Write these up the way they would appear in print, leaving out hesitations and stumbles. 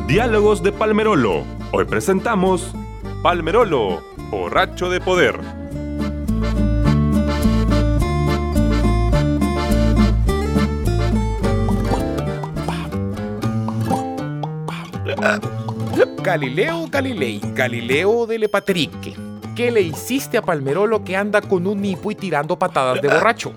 Diálogos de Palmerolo. Hoy presentamos Palmerolo, borracho de poder. Galileo Galilei, Galileo de Lepaterique. ¿Qué le hiciste a Palmerolo que anda con un hipo y tirando patadas de borracho?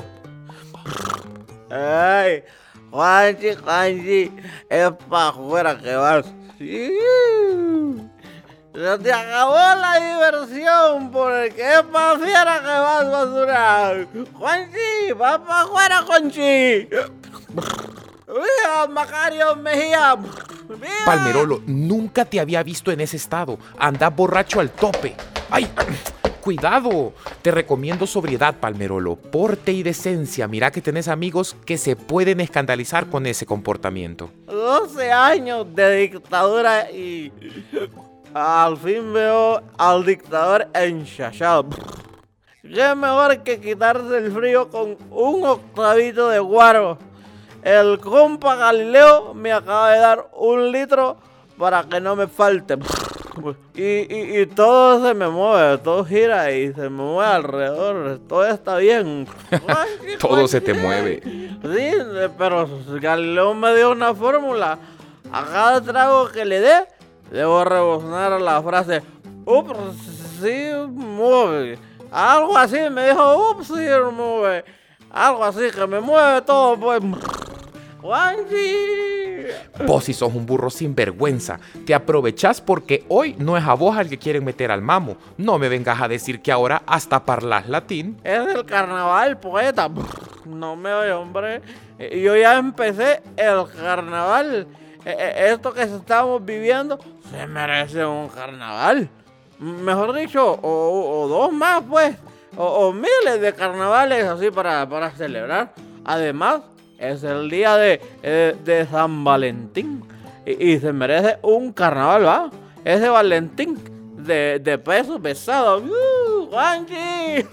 Ay, Juanchi, es pa' afuera que vas. Sí. Se te acabó la diversión porque es pa' fiera que vas, basura. Juanchi, va pa' afuera, Juanchi. ¡Viva Macario Mejía! ¡Viva! Palmerolo, nunca te había visto en ese estado. Andás borracho al tope. ¡Ay! ¡Cuidado! Te recomiendo sobriedad, Palmerolo. Porte y decencia. Mira que tenés amigos que se pueden escandalizar con ese comportamiento. 12 años de dictadura y al fin veo al dictador enchachado. Qué mejor que quitarse el frío con un octavito de guaro. El compa Galileo me acaba de dar 1 litro para que no me falte. Y todo se me mueve, todo gira y se me mueve alrededor. Todo está bien. Todo se te mueve. Sí, pero Galileo me dio una fórmula. A cada trago que le dé, debo rebuznar la frase ups, sí, mueve. Algo así me dijo, ups, sí, mueve. Algo así que me mueve todo, pues. ¡Juanchi! Vos sí sos un burro sin vergüenza. Te aprovechás porque hoy no es a vos al que quieren meter al mamo. No me vengas a decir que ahora hasta parlás latín. Es el carnaval, poeta. No me oye, hombre. Yo ya empecé el carnaval. Esto que estamos viviendo se merece un carnaval. Mejor dicho, o 2 más, pues. O miles de carnavales así para celebrar. Además, es el día de San Valentín y se merece un carnaval, ¿va? Ese Valentín de peso pesado. ¡Juanchi!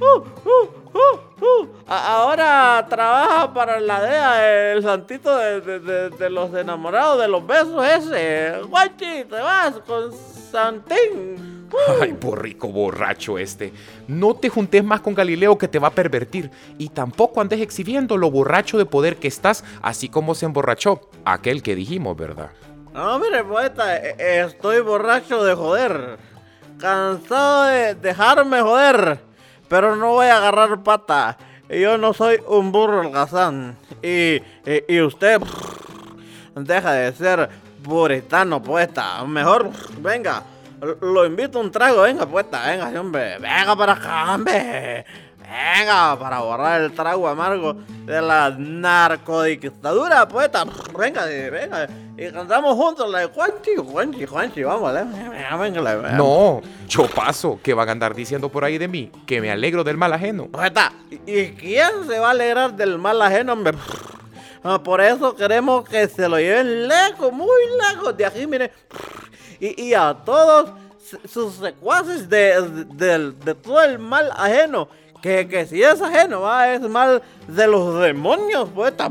Ahora trabaja para la DEA, el santito de los enamorados, de los besos ese. ¡Juanchi, te vas con Santín! Ay, borrico borracho este. No te juntes más con Galileo que te va a pervertir. Y tampoco andes exhibiendo lo borracho de poder que estás, así como se emborrachó aquel que dijimos, ¿verdad? No, mire, poeta, estoy borracho de joder. Cansado de dejarme joder. Pero no voy a agarrar pata. Yo no soy un burro holgazán. Y usted deja de ser puritano, poeta. Mejor, venga. Lo invito a un trago, venga, poeta, venga, hombre, venga para acá, hombre, venga, para borrar el trago amargo de la narcodictadura, poeta, venga, y cantamos juntos la de Juanchi, vamos, venga. No, yo paso, que van a andar diciendo por ahí de mí, que me alegro del mal ajeno. Poeta, ¿y quién se va a alegrar del mal ajeno, hombre? Por eso queremos que se lo lleven lejos, muy lejos de aquí, mire. Y a todos sus secuaces de todo el mal ajeno, que si es ajeno, es mal de los demonios, poeta.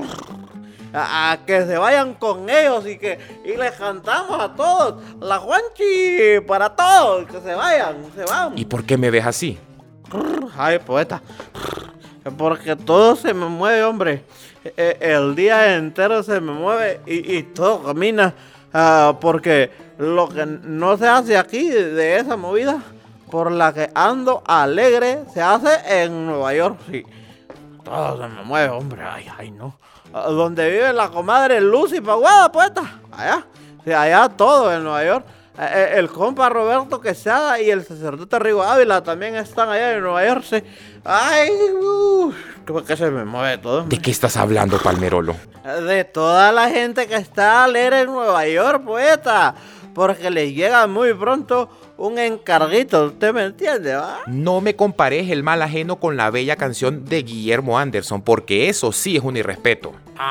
A que se vayan con ellos y les cantamos a todos, la Juanchi para todos, que se van. ¿Y por qué me ves así? Ay, poeta, porque todo se me mueve, hombre. El día entero se me mueve y todo camina, porque lo que no se hace aquí de esa movida por la que ando alegre se hace en Nueva York. Sí, todo se me mueve, hombre. Ay, no. Donde vive la comadre Lucy Paguada, poeta. Allá. Sí, allá todo en Nueva York. El compa Roberto Quesada y el sacerdote Rigo Ávila también están allá en Nueva York. Sí. Ay, que se me mueve todo, hombre. ¿De qué estás hablando, Palmerolo? De toda la gente que está alegre en Nueva York, poeta. Porque les llega muy pronto un encarguito, ¿usted me entiende, va? No me compares el mal ajeno con la bella canción de Guillermo Anderson, porque eso sí es un irrespeto.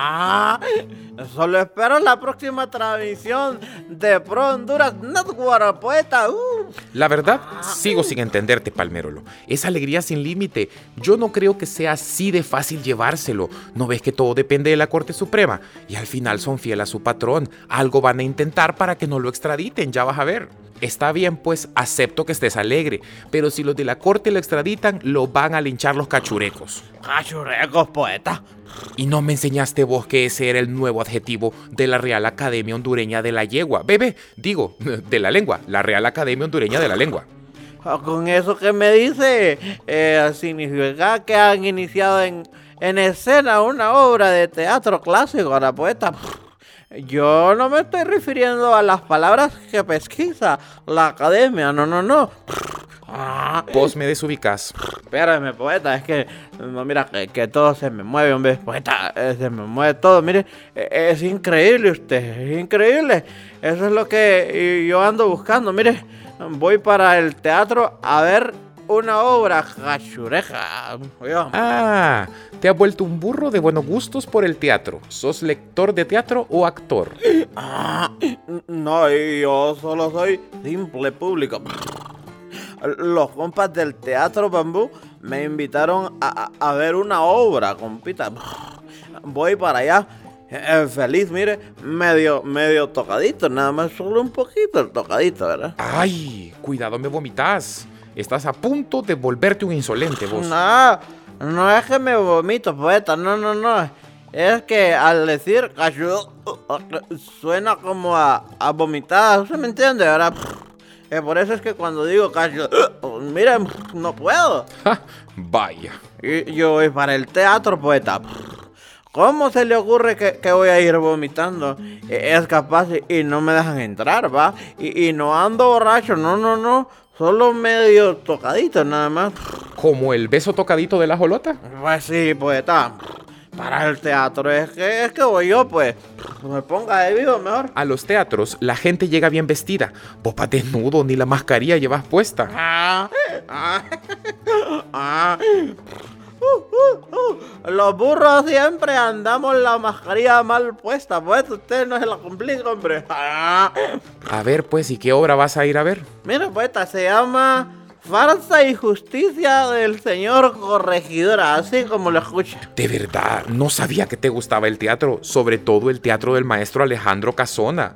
Solo espero la próxima transmisión de Pro Honduras Network, poeta. La verdad, sigo sin entenderte, Palmerolo. Esa alegría sin límite, yo no creo que sea así de fácil llevárselo. ¿No ves que todo depende de la Corte Suprema? Y al final son fieles a su patrón. Algo van a intentar para que no lo extraditen, ya vas a ver. Está bien, pues acepto que estés alegre, pero si los de la corte lo extraditan, lo van a linchar los cachurecos. Cachurecos, poeta. Y no me enseñaste vos que ese era el nuevo adjetivo de la Real Academia Hondureña de la Yegua. Digo, de la lengua, la Real Academia Hondureña de la Lengua. Con eso que me dice, significa que han iniciado en escena una obra de teatro clásico, la poeta. Yo no me estoy refiriendo a las palabras que pesquisa la academia, no. Vos me desubicás. Espérame, poeta, es que, no, mira, que todo se me mueve, hombre, poeta, se me mueve todo, mire, es increíble usted, es increíble. Eso es lo que yo ando buscando, mire, voy para el teatro a ver una obra cachureja. Ah, te has vuelto un burro de buenos gustos por el teatro. ¿Sos lector de teatro o actor? No, yo solo soy simple público. Los compas del Teatro Bambú me invitaron a ver una obra, compita. Voy para allá, feliz, mire, medio tocadito, nada más, solo un poquito tocadito, ¿verdad? Ay, cuidado, me vomitas. Estás a punto de volverte un insolente, vos. No es que me vomito, poeta, no. Es que al decir cachu suena como a vomitar, ¿usted me entiende, verdad? Por eso es que cuando digo cachu, miren, no puedo. Vaya. Y yo voy para el teatro, poeta. ¿Cómo se le ocurre que voy a ir vomitando? Es capaz y no me dejan entrar, ¿va? Y no ando borracho, no. Solo medio tocadito, nada más. ¿Como el beso tocadito de la jolota? Pues sí, poeta. Para el teatro es que voy yo, pues. Me ponga de vivo mejor. A los teatros la gente llega bien vestida. Vos pa' desnudo, ni la mascarilla llevas puesta. Los burros siempre andamos la mascarilla mal puesta, pues usted no se la complica, hombre. A ver, pues, ¿y qué obra vas a ir a ver? Mira, poeta, se llama Farsa y Justicia del Señor Corregidor, así como lo escucha. De verdad, no sabía que te gustaba el teatro, sobre todo el teatro del maestro Alejandro Casona.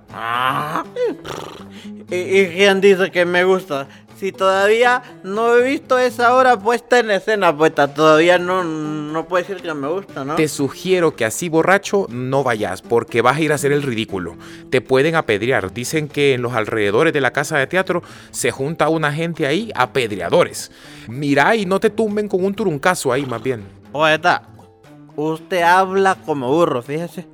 ¿Y quién dice que me gusta? Si todavía no he visto esa obra puesta en escena, poeta, todavía no puedo decir que me gusta, ¿no? Te sugiero que así borracho no vayas, porque vas a ir a hacer el ridículo. Te pueden apedrear. Dicen que en los alrededores de la casa de teatro se junta una gente ahí, apedreadores. Mira y no te tumben con un turuncazo ahí, más bien. Poeta, usted habla como burro, fíjese.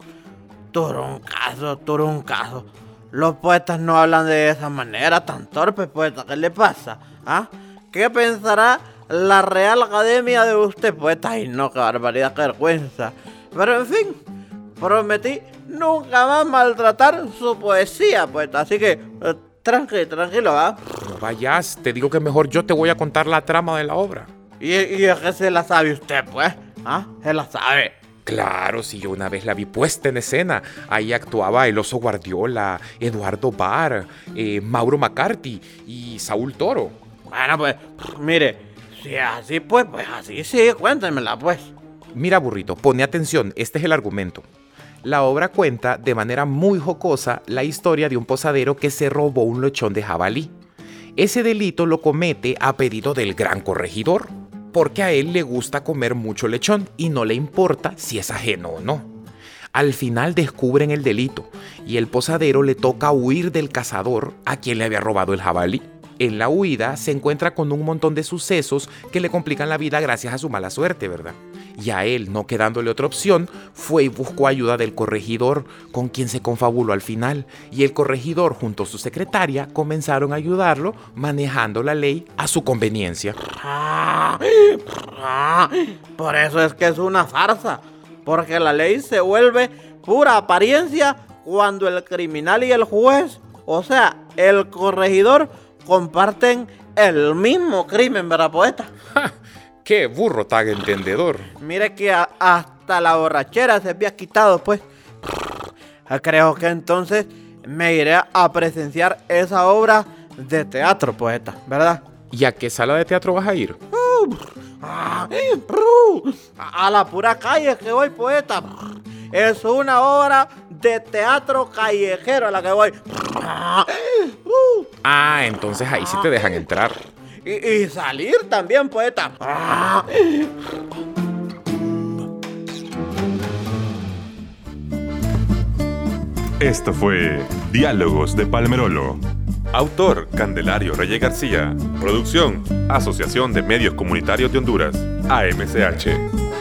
Turuncazo. Los poetas no hablan de esa manera tan torpe, poeta. ¿Qué le pasa? ¿Qué pensará la Real Academia de usted, poeta? Ay, no, qué barbaridad, qué vergüenza. Pero en fin, prometí nunca más maltratar su poesía, poeta. Así que, tranquilo, ¿va? No vayas, te digo que mejor yo te voy a contar la trama de la obra. ¿Y es que se la sabe usted, pues? Se la sabe. Claro, si yo una vez la vi puesta en escena. Ahí actuaba el Oso Guardiola, Eduardo Barr, Mauro McCarthy y Saúl Toro. Bueno, pues, mire, si así pues así sí, cuéntemela, pues. Mira, burrito, pone atención, este es el argumento. La obra cuenta de manera muy jocosa la historia de un posadero que se robó un lechón de jabalí. Ese delito lo comete a pedido del gran corregidor, porque a él le gusta comer mucho lechón y no le importa si es ajeno o no. Al final descubren el delito y el posadero le toca huir del cazador a quien le había robado el jabalí. En la huida se encuentra con un montón de sucesos que le complican la vida gracias a su mala suerte, ¿verdad? Y a él, no quedándole otra opción, fue y buscó ayuda del corregidor, con quien se confabuló al final. Y el corregidor junto a su secretaria comenzaron a ayudarlo manejando la ley a su conveniencia. Por eso es que es una farsa, porque la ley se vuelve pura apariencia cuando el criminal y el juez, o sea, el corregidor, comparten el mismo crimen, ¿verdad, poeta? ¡Qué burro tan entendedor! Mire que hasta la borrachera se había quitado, pues. Creo que entonces me iré a presenciar esa obra de teatro, poeta, ¿verdad? ¿Y a qué sala de teatro vas a ir? A la pura calle que voy, poeta. Es una obra de teatro callejero a la que voy. Ah, entonces ahí sí te dejan entrar. Y salir también, poeta. Esto fue Diálogos de Palmerolo. Autor Candelario Reyes García. Producción Asociación de Medios Comunitarios de Honduras, AMCH.